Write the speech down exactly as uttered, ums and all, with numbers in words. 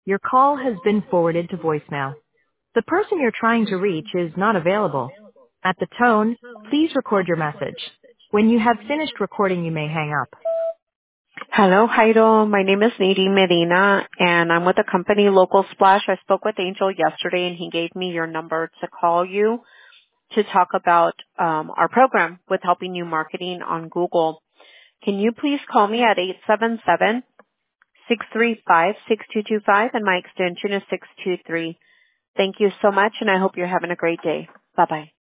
Your call has been forwarded to voicemail. The person you're trying to reach is not available. At the tone, please record your message. When you have finished recording, you may hang up. Hello, Jairo. My name is Nadine Medina, and I'm with the company Local Splash. I spoke with Angel yesterday, and he gave me your number to call you to talk about um, our program with helping you marketing on Google. Can you please call me at eight seven seven, six three five, six two two five, and my extension is six two three. Thank you so much, and I hope you're having a great day. Bye-bye.